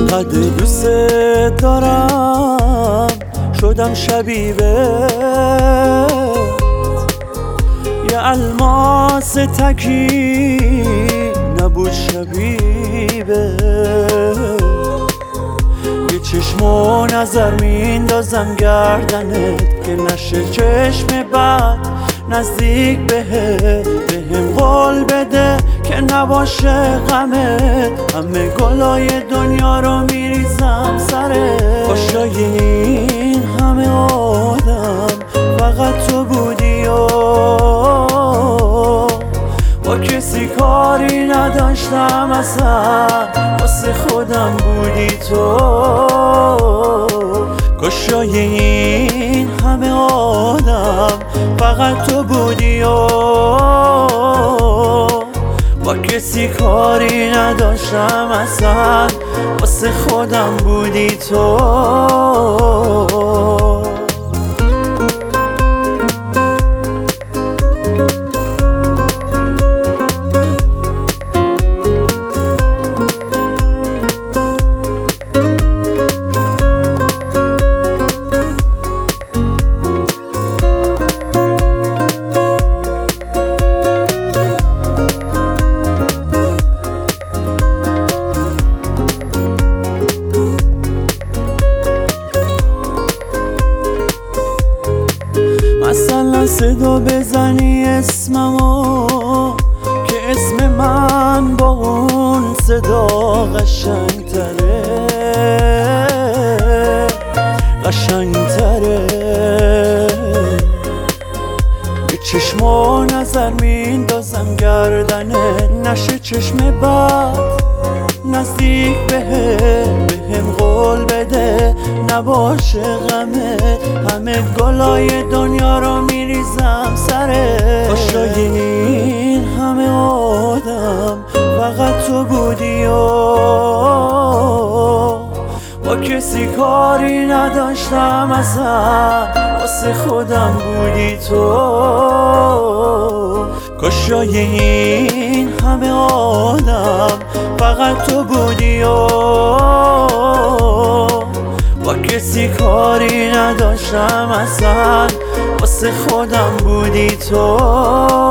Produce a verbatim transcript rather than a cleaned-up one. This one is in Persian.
انقدر دوست دارم شدم شبیه یه الماس تکی نبود شبیه یه چشم و نظر میندازم گردنت که نشه چشم بد نزدیک بهت بهم قول بده که نباشه غمت همه گلای دنیا رو میریزم سرت خوشای این همه آدم فقط تو بودی و با کسی کاری نداشتم اصلا واسه خودم بودی تو گشای این همه آدم فقط تو بودی و با کسی کاری نداشتم اصلا واسه خودم بودی تو مثلا صدا بزنی اسممو که اسم من با اون صدا قشنگتره قشنگتره یه چشم و نظر میندازم گردنه نشه چشم بد نزدیک بهت بهم قول بده نباشه غمت همه گلای دنیا رو میریزم سرت خوشای این همه آدم فقط تو بودی و با کسی کاری نداشتم اصلا واسه خودم بودی تو کشای این همه آدم فقط تو بودی و با کسی کاری نداشتم اصلا واسه خودم بودی تو